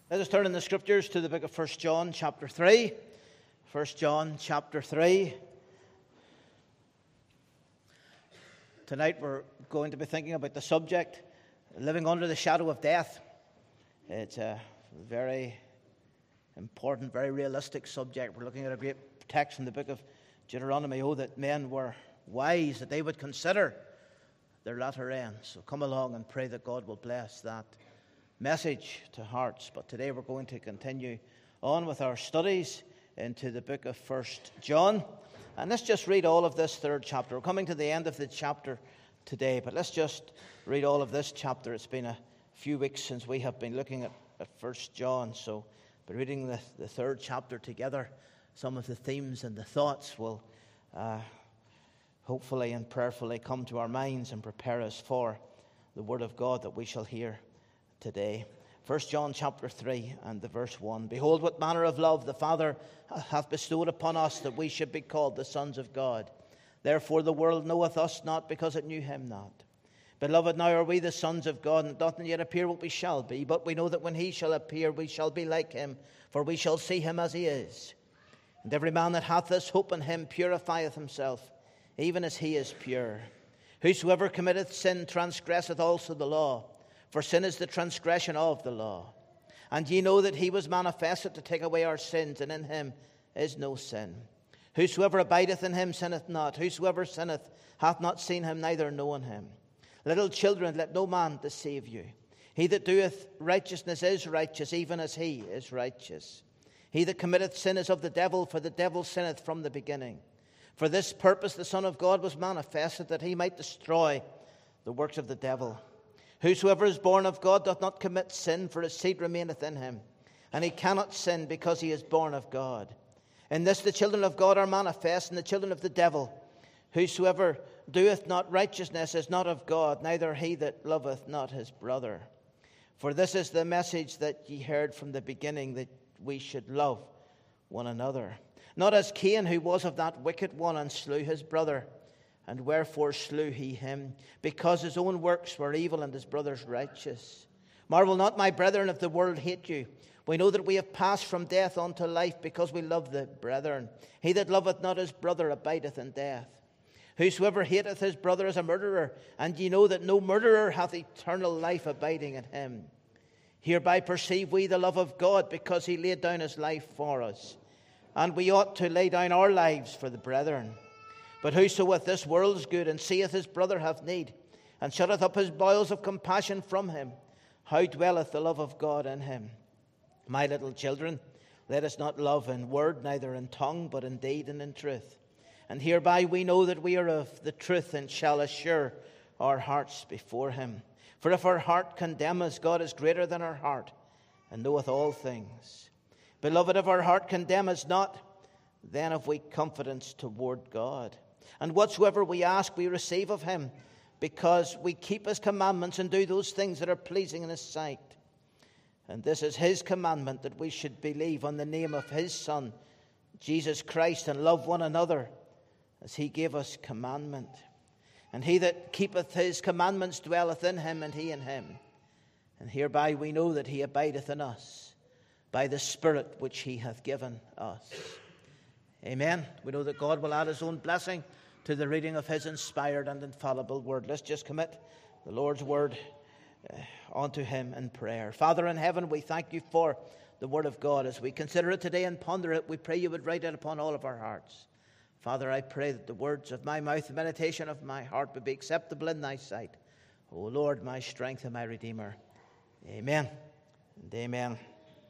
Let us turn in the Scriptures to the book of 1 John chapter 3. 1 John chapter 3. Tonight we're going to be thinking about the subject, living under the shadow of death. It's a very important, very realistic subject. We're looking at a great text from the book of Deuteronomy. Oh, that men were wise, that they would consider their latter end. So come along and pray that God will bless that message to hearts. But today we're going to continue on with our studies into the book of 1 John. And let's just read all of this third chapter. We're coming to the end of the chapter today, but let's just read all of this chapter. It's been a few weeks since we have been looking at 1 John, so by reading the third chapter together, some of the themes and the thoughts will hopefully and prayerfully come to our minds and prepare us for the word of God that we shall hear today. 1 John chapter 3 and the verse 1. Behold, what manner of love the Father hath bestowed upon us, that we should be called the sons of God. Therefore the world knoweth us not, because it knew him not. Beloved, now are we the sons of God, and it doth not yet appear what we shall be. But we know that when he shall appear, we shall be like him, for we shall see him as he is. And every man that hath this hope in him purifieth himself, even as he is pure. Whosoever committeth sin transgresseth also the law. For sin is the transgression of the law. And ye know that he was manifested to take away our sins, and in him is no sin. Whosoever abideth in him sinneth not. Whosoever sinneth hath not seen him, neither known him. Little children, let no man deceive you. He that doeth righteousness is righteous, even as he is righteous. He that committeth sin is of the devil, for the devil sinneth from the beginning. For this purpose the Son of God was manifested, that he might destroy the works of the devil. Whosoever is born of God doth not commit sin, for his seed remaineth in him. And he cannot sin, because he is born of God. In this the children of God are manifest, and the children of the devil. Whosoever doeth not righteousness is not of God, neither he that loveth not his brother. For this is the message that ye heard from the beginning, that we should love one another. Not as Cain, who was of that wicked one, and slew his brother. And wherefore slew he him? Because his own works were evil, and his brother's righteous. Marvel not, my brethren, if the world hate you. We know that we have passed from death unto life, because we love the brethren. He that loveth not his brother abideth in death. Whosoever hateth his brother is a murderer, and ye know that no murderer hath eternal life abiding in him. Hereby perceive we the love of God, because he laid down his life for us. And we ought to lay down our lives for the brethren. But whoso with this world is good, and seeth his brother have need, and shutteth up his bowels of compassion from him, how dwelleth the love of God in him? My little children, let us not love in word, neither in tongue, but in deed and in truth. And hereby we know that we are of the truth, and shall assure our hearts before him. For if our heart condemn us, God is greater than our heart, and knoweth all things. Beloved, if our heart condemn us not, then have we confidence toward God. And whatsoever we ask, we receive of him, because we keep his commandments and do those things that are pleasing in his sight. And this is his commandment, that we should believe on the name of his Son, Jesus Christ, and love one another as he gave us commandment. And he that keepeth his commandments dwelleth in him, and he in him. And hereby we know that he abideth in us, by the Spirit which he hath given us. Amen. We know that God will add his own blessing to the reading of his inspired and infallible word. Let's just commit the Lord's word unto him in prayer. Father in heaven, we thank you for the word of God. As we consider it today and ponder it, we pray you would write it upon all of our hearts. Father, I pray that the words of my mouth, the meditation of my heart would be acceptable in thy sight. O Lord, my strength and my Redeemer. Amen and amen.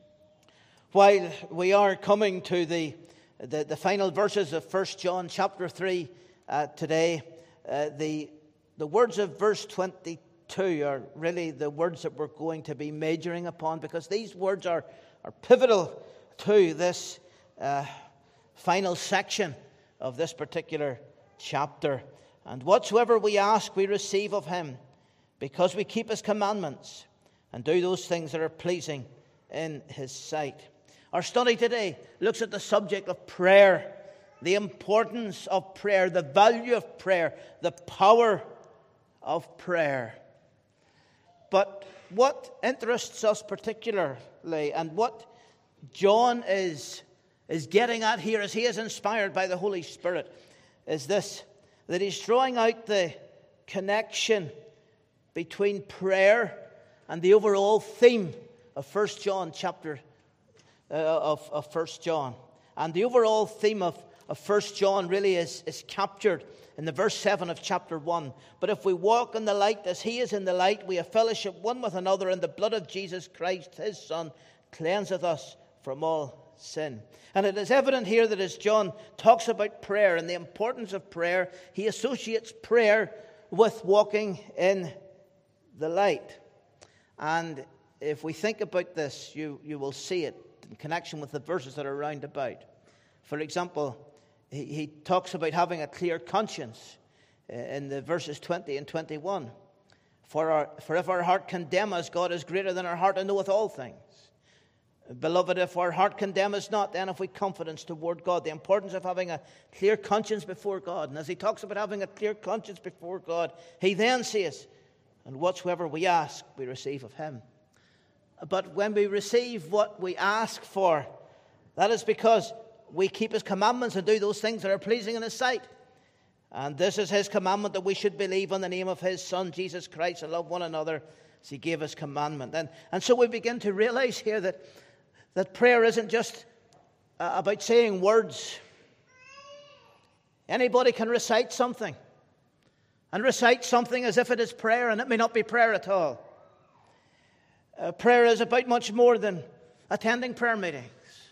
While we are coming to the final verses of 1 John chapter 3 today, the words of verse 22 are really the words that we're going to be majoring upon, because these words are pivotal to this final section of this particular chapter. And whatsoever we ask, we receive of him, because we keep his commandments and do those things that are pleasing in his sight. Our study today looks at the subject of prayer, the importance of prayer, the value of prayer, the power of prayer. But what interests us particularly, and what John is getting at here as he is inspired by the Holy Spirit, is this, that he's drawing out the connection between prayer and the overall theme of 1 John chapter of 1 John. And the overall theme of 1 John really is captured in the verse 7 of chapter 1. But if we walk in the light as he is in the light, we have fellowship one with another, and the blood of Jesus Christ, his Son, cleanseth us from all sin. And it is evident here that as John talks about prayer and the importance of prayer, he associates prayer with walking in the light. And if we think about this, you will see it in connection with the verses that are round about. For example, he talks about having a clear conscience in the verses 20 and 21. For if our heart condemn us, God is greater than our heart and knoweth all things. Beloved, if our heart condemn us not, then have we confidence toward God. The importance of having a clear conscience before God. And as he talks about having a clear conscience before God, he then says, and whatsoever we ask, we receive of him. But when we receive what we ask for, that is because we keep his commandments and do those things that are pleasing in his sight. And this is his commandment, that we should believe on the name of his Son, Jesus Christ, and love one another as he gave us commandment. And so we begin to realize here that prayer isn't just about saying words. Anybody can recite something, and recite something as if it is prayer, and it may not be prayer at all. Prayer is about much more than attending prayer meetings.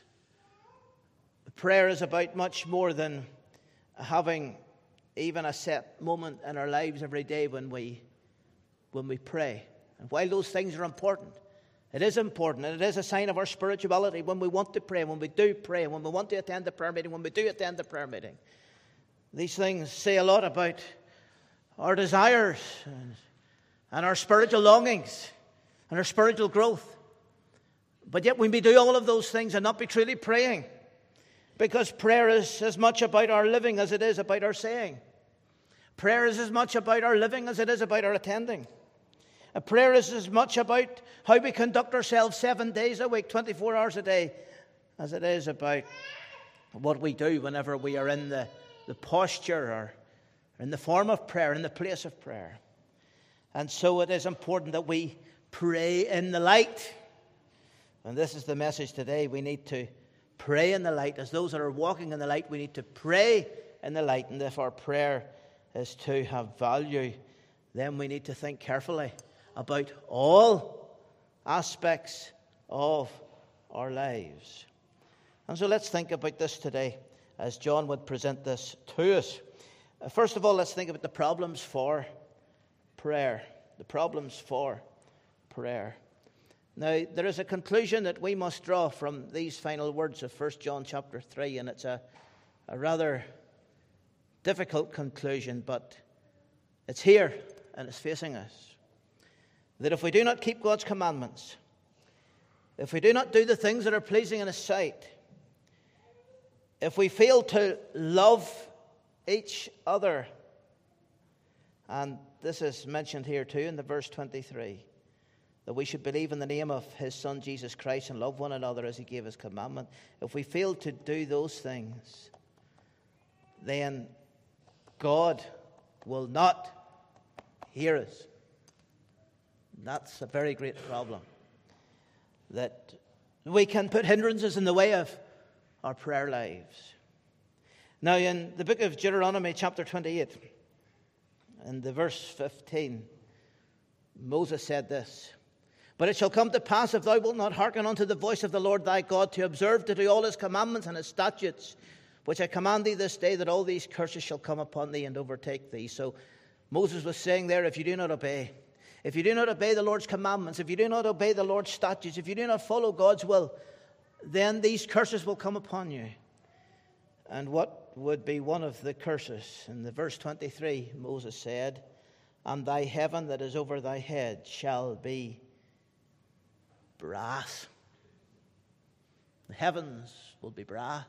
Prayer is about much more than having even a set moment in our lives every day when we pray. And while those things are important, it is important, and it is a sign of our spirituality when we want to pray, when we do pray, when we want to attend the prayer meeting, when we do attend the prayer meeting. These things say a lot about our desires and our spiritual longings and our spiritual growth. But yet we may do all of those things and not be truly praying, because prayer is as much about our living as it is about our saying. Prayer is as much about our living as it is about our attending. A prayer is as much about how we conduct ourselves 7 days a week, 24 hours a day, as it is about what we do whenever we are in the posture or in the form of prayer, in the place of prayer. And so it is important that we pray in the light. And this is the message today. We need to pray in the light. As those that are walking in the light, we need to pray in the light. And if our prayer is to have value, then we need to think carefully about all aspects of our lives. And so let's think about this today as John would present this to us. First of all, let's think about the problems for prayer. The problems for prayer. Now, there is a conclusion that we must draw from these final words of 1 John chapter 3, and it's a rather difficult conclusion, but it's here and it's facing us. That if we do not keep God's commandments, if we do not do the things that are pleasing in his sight, if we fail to love each other, and this is mentioned here too in the verse 23, that we should believe in the name of his Son Jesus Christ and love one another as he gave us commandment. If we fail to do those things, then God will not hear us. That's a very great problem. That we can put hindrances in the way of our prayer lives. Now, in the book of Deuteronomy, chapter 28, in the verse 15, Moses said this: But it shall come to pass, if thou wilt not hearken unto the voice of the Lord thy God, to observe to do all his commandments and his statutes, which I command thee this day, that all these curses shall come upon thee and overtake thee. So Moses was saying there, if you do not obey the Lord's commandments, if you do not obey the Lord's statutes, if you do not follow God's will, then these curses will come upon you. And what would be one of the curses? In the verse 23, Moses said, And thy heaven that is over thy head shall be brass. The heavens will be brass.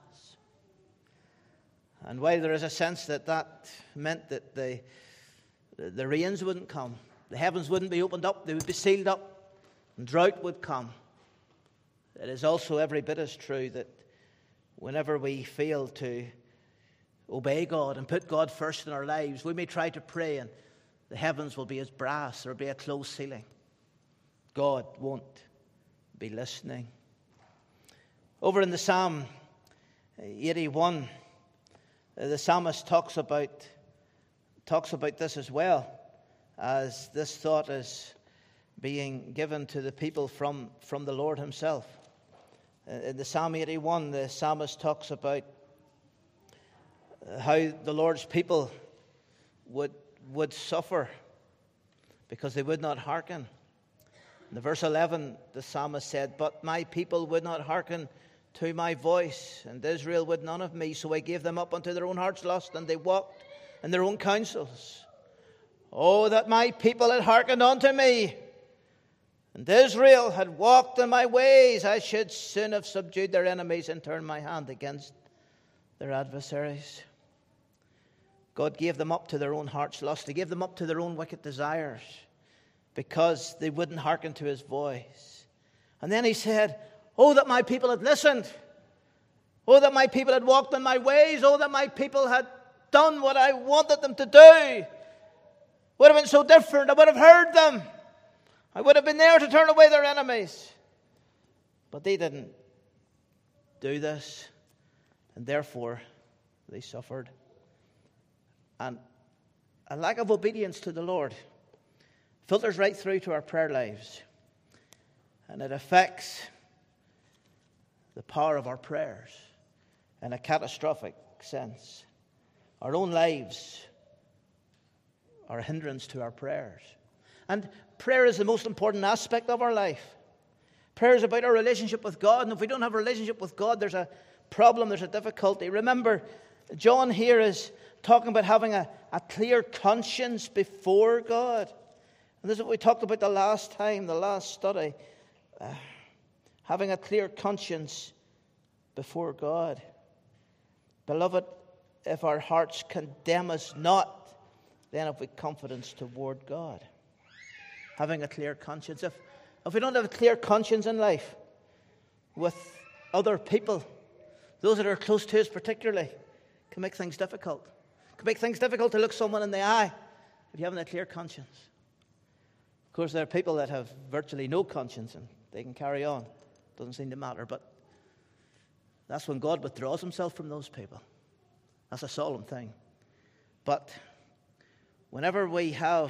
And while there is a sense that meant that the rains wouldn't come, the heavens wouldn't be opened up, they would be sealed up, and drought would come. It is also every bit as true that whenever we fail to obey God and put God first in our lives, we may try to pray and the heavens will be as brass, there will be a closed ceiling. God won't be listening. Over in the Psalm 81, the psalmist talks about this as well, as this thought is being given to the people from the Lord himself. In the Psalm 81, the psalmist talks about how the Lord's people would suffer because they would not hearken. In the verse 11, the psalmist said, "But my people would not hearken to my voice, and Israel would none of me. So I gave them up unto their own heart's lust, and they walked in their own counsels. Oh, that my people had hearkened unto me, and Israel had walked in my ways. I should soon have subdued their enemies and turned my hand against their adversaries." God gave them up to their own heart's lust. He gave them up to their own wicked desires because they wouldn't hearken to his voice. And then he said, "Oh, that my people had listened. Oh, that my people had walked in my ways. Oh, that my people had done what I wanted them to do. Would have been so different. I would have heard them. I would have been there to turn away their enemies." But they didn't do this, and therefore they suffered. And a lack of obedience to the Lord filters right through to our prayer lives, and it affects the power of our prayers in a catastrophic sense. Our own lives are a hindrance to our prayers. And prayer is the most important aspect of our life. Prayer is about our relationship with God, and if we don't have a relationship with God, there's a problem, there's a difficulty. Remember, John here is talking about having a clear conscience before God. And this is what we talked about the last time, the last study. Having a clear conscience before God. Beloved, if our hearts condemn us not, then have we confidence toward God. Having a clear conscience. If we don't have a clear conscience in life with other people, those that are close to us particularly, can make things difficult. Can make things difficult to look someone in the eye if you haven't a clear conscience. Of course, there are people that have virtually no conscience and they can carry on. Doesn't seem to matter, but that's when God withdraws himself from those people. That's a solemn thing. But whenever we have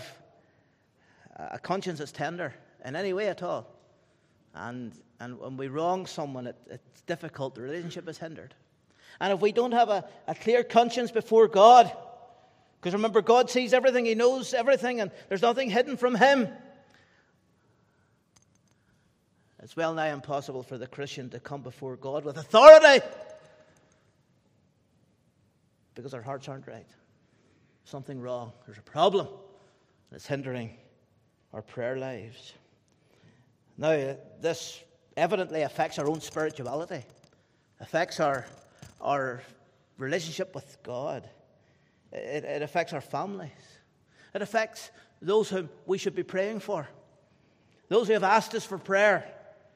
a conscience that's tender in any way at all, and when we wrong someone, it's difficult. The relationship is hindered. And if we don't have a clear conscience before God, because remember, God sees everything, he knows everything, and there's nothing hidden from him. It's well nigh impossible for the Christian to come before God with authority because our hearts aren't right. Something wrong. There's a problem. It's hindering our prayer lives. Now, this evidently affects our own spirituality, affects our relationship with God. It affects our families. It affects those whom we should be praying for, those who have asked us for prayer.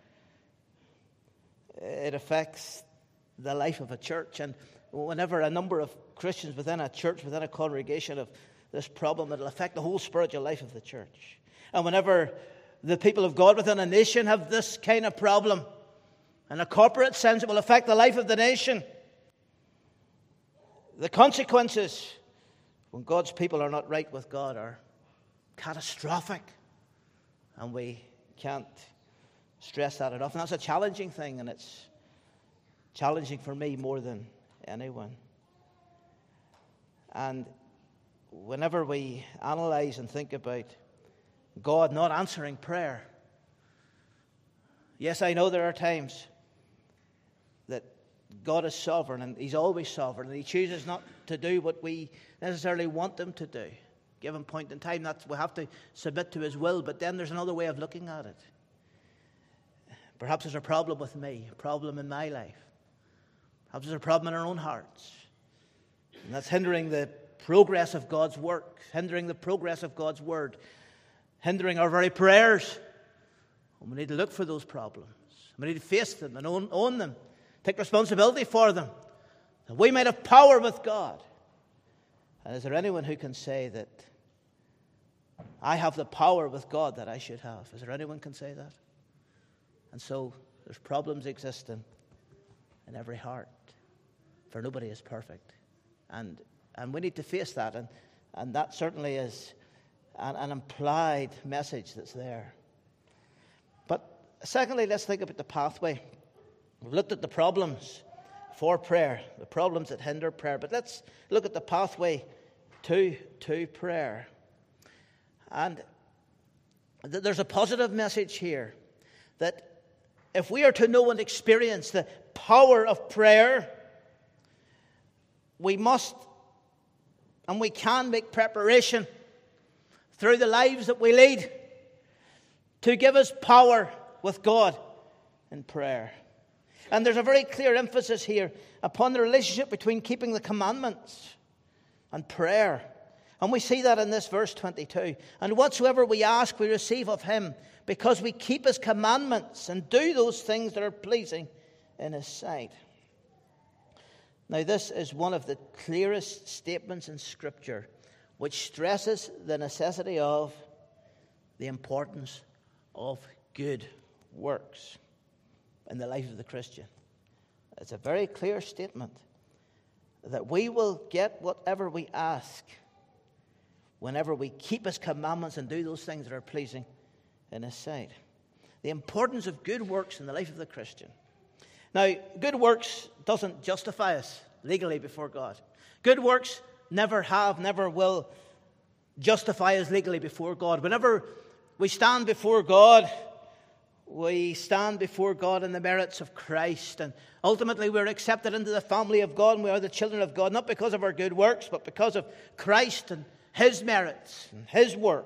It affects the life of a church. And whenever a number of Christians within a church, within a congregation have this problem, it'll affect the whole spiritual life of the church. And whenever the people of God within a nation have this kind of problem, in a corporate sense, it will affect the life of the nation. The consequences when God's people are not right with God are catastrophic. And we can't stress that enough. And that's a challenging thing, and it's challenging for me more than anyone. And whenever we analyze and think about God not answering prayer, yes, I know there are times that God is sovereign, and he's always sovereign, and he chooses not to do what we necessarily want him to do. Given point in time, that we have to submit to his will, but then there's another way of looking at it. Perhaps there's a problem with me, a problem in my life. Perhaps there's a problem in our own hearts. And that's hindering the progress of God's work, hindering the progress of God's word, hindering our very prayers. And we need to look for those problems. We need to face them and own them. Take responsibility for them. That we might have power with God. And is there anyone who can say that I have the power with God that I should have? Is there anyone who can say that? And so there's problems existing in every heart. For nobody is perfect. And we need to face that. And that certainly is an implied message that's there. But secondly, let's think about the pathway. We've looked at the problems for prayer, the problems that hinder prayer. But let's look at the pathway to prayer. And there's a positive message here that if we are to know and experience the power of prayer, we must and we can make preparation through the lives that we lead to give us power with God in prayer. And there's a very clear emphasis here upon the relationship between keeping the commandments and prayer. And we see that in this verse 22. And whatsoever we ask, we receive of him, because we keep his commandments and do those things that are pleasing in his sight. Now, this is one of the clearest statements in Scripture which stresses the necessity of, the importance of good works in the life of the Christian. It's a very clear statement that we will get whatever we ask whenever we keep his commandments and do those things that are pleasing in his sight. The importance of good works in the life of the Christian. Now, good works doesn't justify us legally before God. Good works never will justify us legally before God. Whenever we stand before God, we stand before God in the merits of Christ. And ultimately we're accepted into the family of God, and we are the children of God, not because of our good works, but because of Christ and his merits and his work.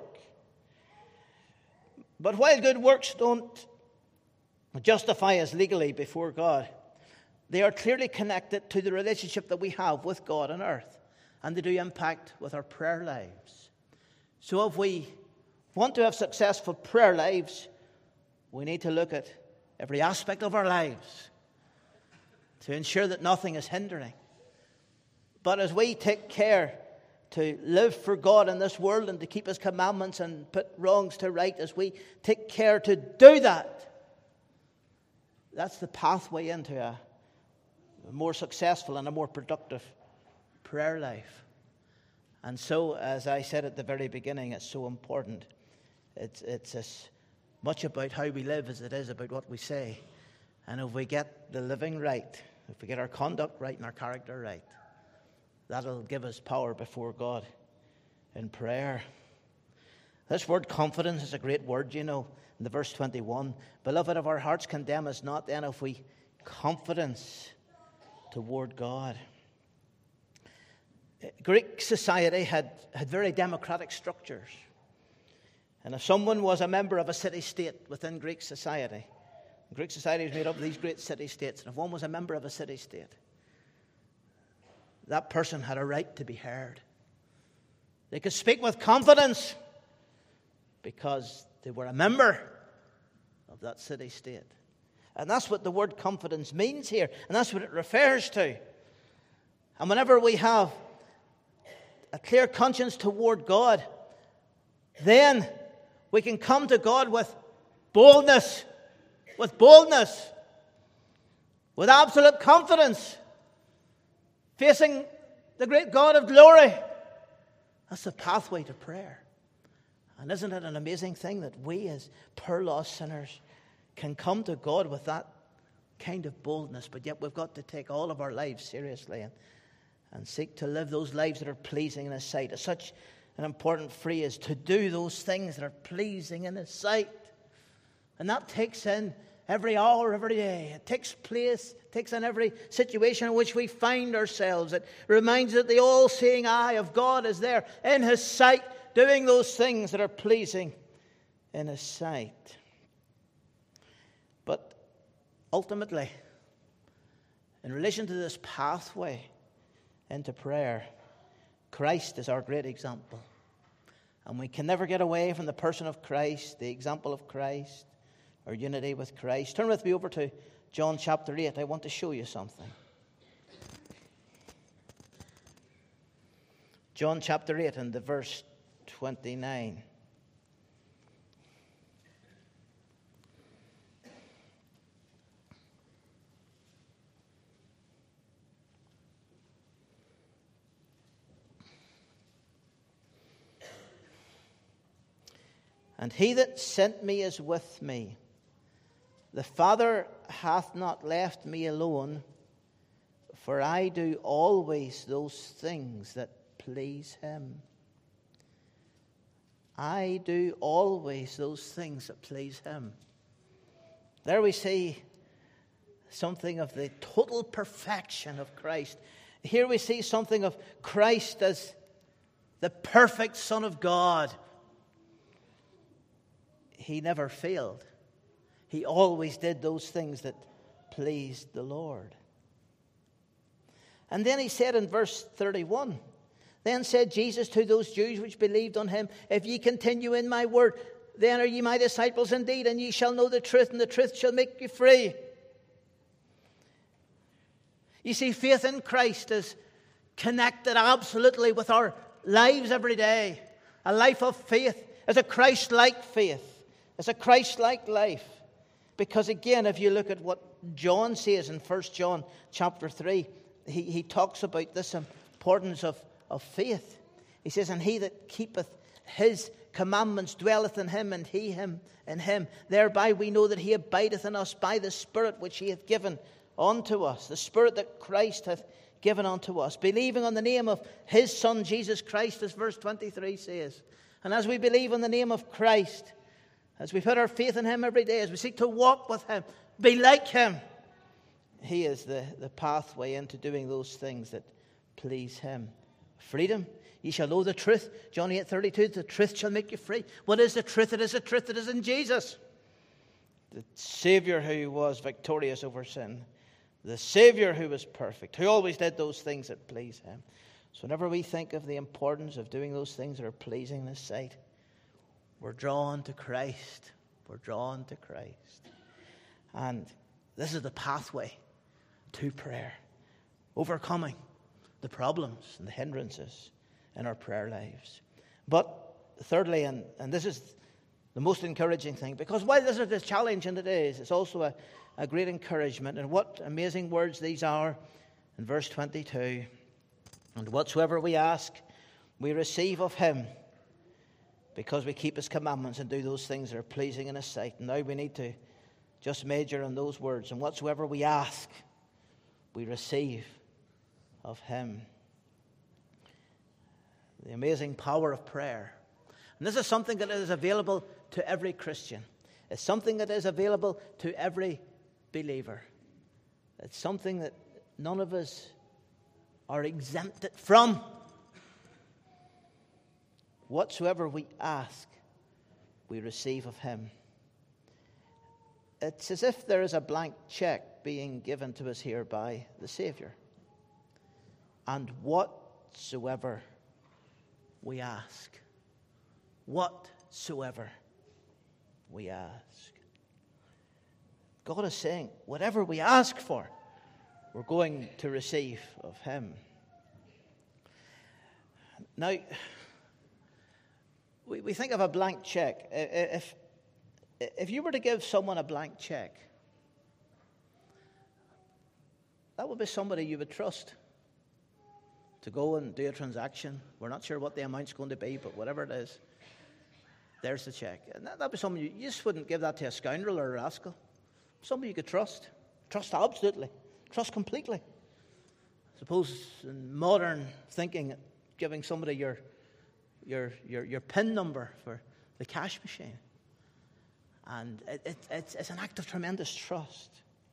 But while good works don't justify us legally before God, they are clearly connected to the relationship that we have with God on earth, and they do impact with our prayer lives. So if we want to have successful prayer lives, we need to look at every aspect of our lives to ensure that nothing is hindering. But as we take care to live for God in this world and to keep his commandments and put wrongs to right, as we take care to do that, that's the pathway into a more successful and a more productive prayer life. And so, as I said at the very beginning, it's so important. It's as much about how we live as it is about what we say. And if we get the living right, if we get our conduct right and our character right, that'll give us power before God in prayer. This word confidence is a great word, you know. In the verse 21, beloved, if our hearts condemn us not, then if we confidence toward God. Greek society had very democratic structures. And if someone was a member of a city-state within Greek society was made up of these great city-states, and if one was a member of a city-state, that person had a right to be heard. They could speak with confidence because they were a member of that city-state. And that's what the word confidence means here, and that's what it refers to. And whenever we have a clear conscience toward God, then we can come to God with boldness, with absolute confidence, facing the great God of glory. That's the pathway to prayer. And isn't it an amazing thing that we as poor lost sinners can come to God with that kind of boldness, but yet we've got to take all of our lives seriously and seek to live those lives that are pleasing in his sight. It's such an important phrase, to do those things that are pleasing in his sight. And that takes in every hour, every day. It takes in every situation in which we find ourselves. It reminds us that the all-seeing eye of God is there in his sight, doing those things that are pleasing in his sight. But ultimately, in relation to this pathway into prayer, Christ is our great example. And we can never get away from the person of Christ, the example of Christ, our unity with Christ. Turn with me over to John chapter 8. I want to show you something. John chapter 8 and the verse 29. And he that sent me is with me. The Father hath not left me alone, for I do always those things that please him. I do always those things that please him. There we see something of the total perfection of Christ. Here we see something of Christ as the perfect Son of God. He never failed. He always did those things that pleased the Lord. And then he said in verse 31, Then said Jesus to those Jews which believed on him, If ye continue in my word, then are ye my disciples indeed, and ye shall know the truth, and the truth shall make you free. You see, faith in Christ is connected absolutely with our lives every day. A life of faith is a Christ-like faith. It's a Christ-like life. Because again, if you look at what John says in 1 John chapter 3, he talks about this importance of faith. He says, And he that keepeth his commandments dwelleth in him, and he him in him. Thereby we know that he abideth in us by the Spirit which he hath given unto us. The Spirit that Christ hath given unto us. Believing on the name of his Son Jesus Christ, as verse 23 says. And as we believe on the name of Christ, as we put our faith in him every day, as we seek to walk with him, be like him, he is the pathway into doing those things that please him. Freedom. Ye shall know the truth. John 8:32, the truth shall make you free. What is the truth? It is the truth that is in Jesus. The Savior who was victorious over sin. The Savior who was perfect, who always did those things that please him. So whenever we think of the importance of doing those things that are pleasing in his sight, we're drawn to Christ. We're drawn to Christ. And this is the pathway to prayer. Overcoming the problems and the hindrances in our prayer lives. But thirdly, and this is the most encouraging thing, because while this is a challenge in the days, it's also a great encouragement. And what amazing words these are in verse 22. And whatsoever we ask, we receive of him, because we keep his commandments and do those things that are pleasing in his sight. And now we need to just major on those words. And whatsoever we ask, we receive of him. The amazing power of prayer. And this is something that is available to every Christian. It's something that is available to every believer. It's something that none of us are exempted from. Whatsoever we ask, we receive of him. It's as if there is a blank check being given to us here by the Savior. And whatsoever we ask, whatsoever we ask. God is saying, whatever we ask for, we're going to receive of him. Now, we think of a blank check. If you were to give someone a blank check, that would be somebody you would trust to go and do a transaction. We're not sure what the amount's going to be, but whatever it is, there's the check. And that would be someone you just wouldn't give that to a scoundrel or a rascal. Somebody you could trust. Trust absolutely. Trust completely. Suppose in modern thinking, giving somebody your PIN number for the cash machine. And it's an act of tremendous trust.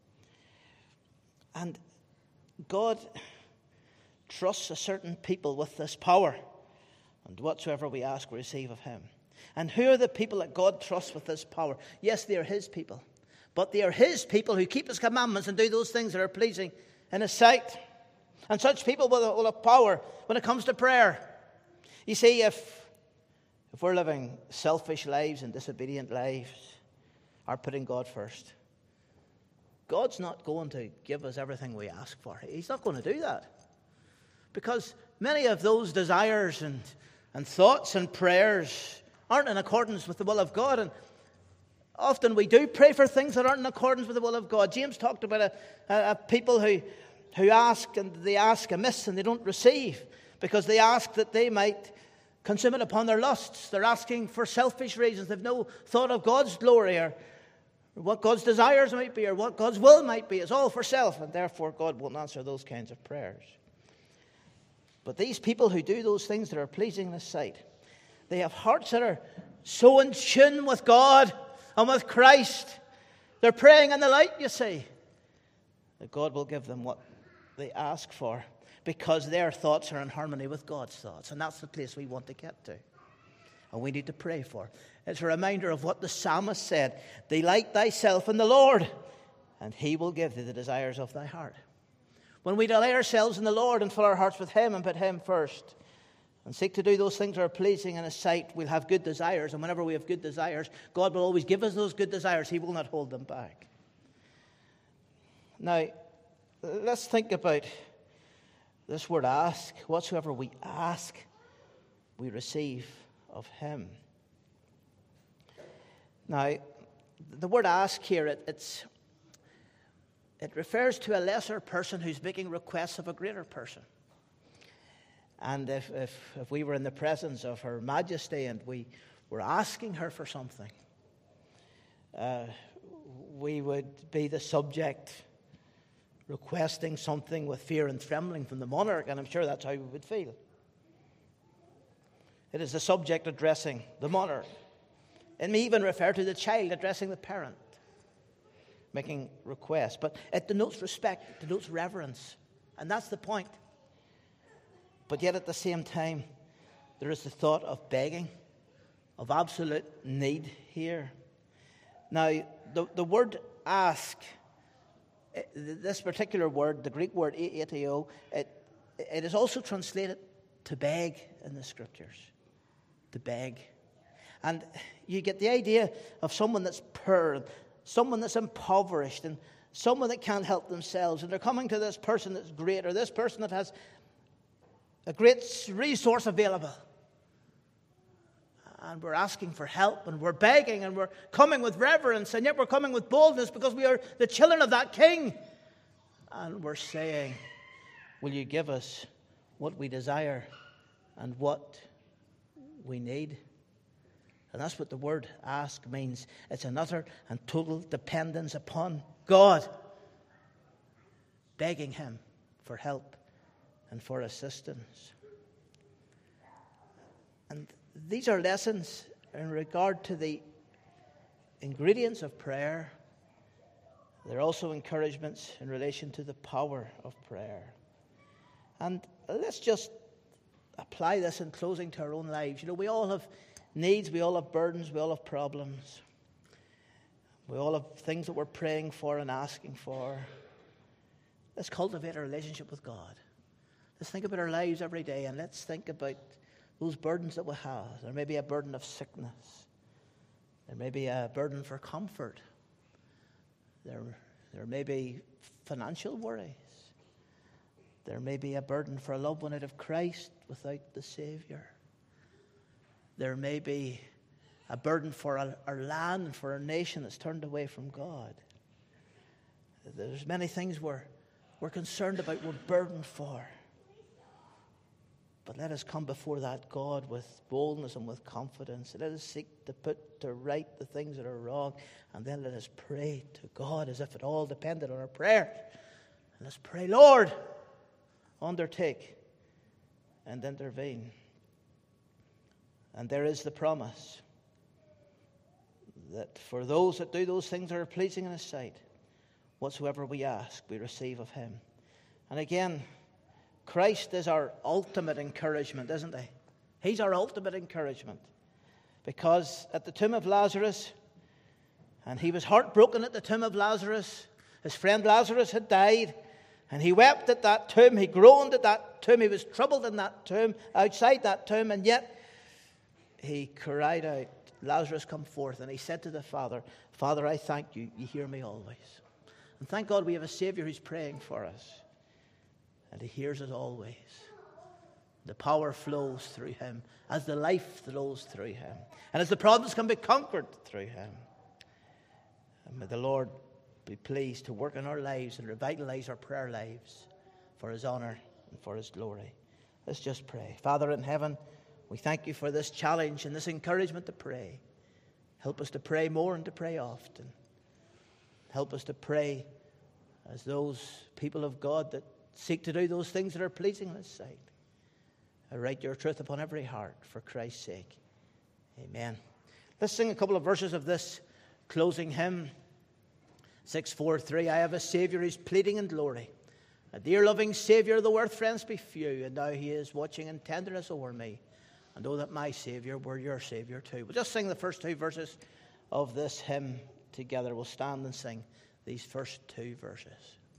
And God trusts a certain people with this power. And whatsoever we ask, we receive of him. And who are the people that God trusts with this power? Yes, they are his people. But they are his people who keep his commandments and do those things that are pleasing in his sight. And such people will have power when it comes to prayer. You see, if we're living selfish lives and disobedient lives, are putting God first, God's not going to give us everything we ask for. He's not going to do that. Because many of those desires and thoughts and prayers aren't in accordance with the will of God. And often we do pray for things that aren't in accordance with the will of God. James talked about a people who ask, and they ask amiss and they don't receive, because they ask that they might consume it upon their lusts. They're asking for selfish reasons. They've no thought of God's glory or what God's desires might be or what God's will might be. It's all for self, and therefore God won't answer those kinds of prayers. But these people who do those things that are pleasing in His sight, they have hearts that are so in tune with God and with Christ. They're praying in the light, you see, that God will give them what they ask for, because their thoughts are in harmony with God's thoughts. And that's the place we want to get to. And we need to pray for. It's a reminder of what the psalmist said. Delight thyself in the Lord, and He will give thee the desires of thy heart. When we delight ourselves in the Lord and fill our hearts with Him and put Him first, and seek to do those things that are pleasing in His sight, we'll have good desires. And whenever we have good desires, God will always give us those good desires. He will not hold them back. Now, let's think about this word ask. Whatsoever we ask, we receive of Him. Now, the word ask here, it refers to a lesser person who's making requests of a greater person. And if we were in the presence of Her Majesty and we were asking her for something, we would be the subject requesting something with fear and trembling from the monarch, and I'm sure that's how we would feel. It is the subject addressing the monarch. It may even refer to the child addressing the parent, making requests. But it denotes respect, it denotes reverence, and that's the point. But yet at the same time, there is the thought of begging, of absolute need here. Now, the word ask, this particular word, the Greek word aiteo, it is also translated to beg in the Scriptures. To beg. And you get the idea of someone that's poor, someone that's impoverished, and someone that can't help themselves. And they're coming to this person that's great, or this person that has a great resource available. And we're asking for help, and we're begging, and we're coming with reverence, and yet we're coming with boldness because we are the children of that King. And we're saying, will you give us what we desire and what we need? And that's what the word ask means. It's an utter and total dependence upon God, begging Him for help and for assistance. And these are lessons in regard to the ingredients of prayer. They're also encouragements in relation to the power of prayer. And let's just apply this in closing to our own lives. You know, we all have needs, we all have burdens, we all have problems. We all have things that we're praying for and asking for. Let's cultivate a relationship with God. Let's think about our lives every day, and let's think about those burdens that we have. There may be a burden of sickness. There may be a burden for comfort. There may be financial worries. There may be a burden for a loved one out of Christ without the Savior. There may be a burden for our land and for our nation that's turned away from God. There's many things we're concerned about, we're burdened for. But let us come before that God with boldness and with confidence. Let us seek to put to right the things that are wrong. And then let us pray to God as if it all depended on our prayer. And let's pray, Lord, undertake and intervene. And there is the promise that for those that do those things that are pleasing in His sight, whatsoever we ask, we receive of Him. And again, Christ is our ultimate encouragement, isn't He? He's our ultimate encouragement. Because at the tomb of Lazarus, and he was heartbroken at the tomb of Lazarus, his friend Lazarus had died, and he wept at that tomb, he groaned at that tomb, he was troubled in that tomb, outside that tomb, and yet he cried out, Lazarus come forth, and he said to the Father, Father, I thank you. You hear me always. And thank God we have a Savior who's praying for us. And he hears us always. The power flows through him as the life flows through him. And as the problems can be conquered through him. And may the Lord be pleased to work in our lives and revitalize our prayer lives for his honor and for his glory. Let's just pray. Father in heaven, we thank you for this challenge and this encouragement to pray. Help us to pray more and to pray often. Help us to pray as those people of God that seek to do those things that are pleasing in his sight. I write your truth upon every heart for Christ's sake. Amen. Let's sing a couple of verses of this closing hymn. 643, I have a Savior who's pleading in glory. A dear loving Savior, though earth friends be few, and now he is watching in tenderness over me. And oh, that my Savior were your Savior too. We'll just sing the first two verses of this hymn together. We'll stand and sing these first two verses.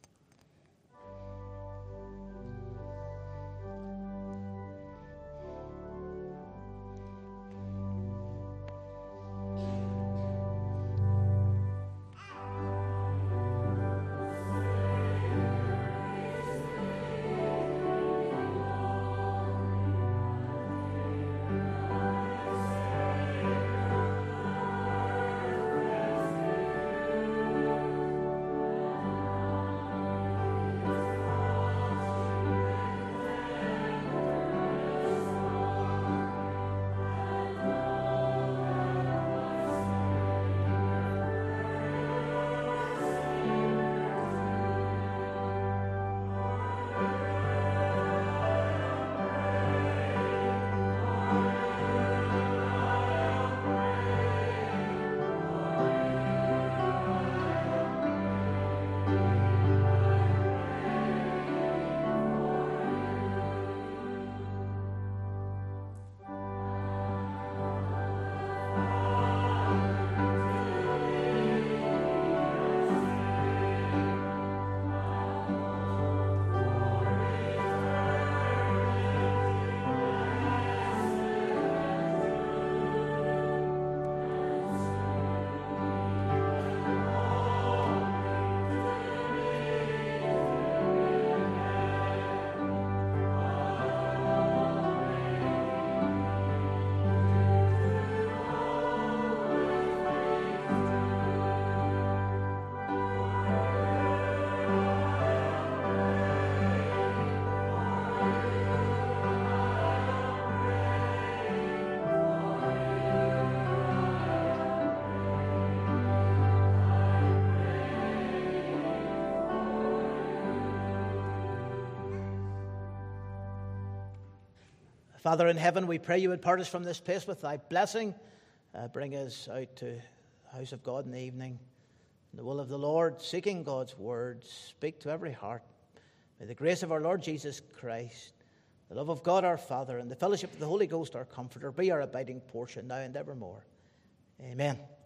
Father in heaven, we pray you would part us from this place with thy blessing. Bring us out to the house of God in the evening. In the will of the Lord, seeking God's word, speak to every heart. May the grace of our Lord Jesus Christ, the love of God our Father, and the fellowship of the Holy Ghost our Comforter be our abiding portion now and evermore. Amen.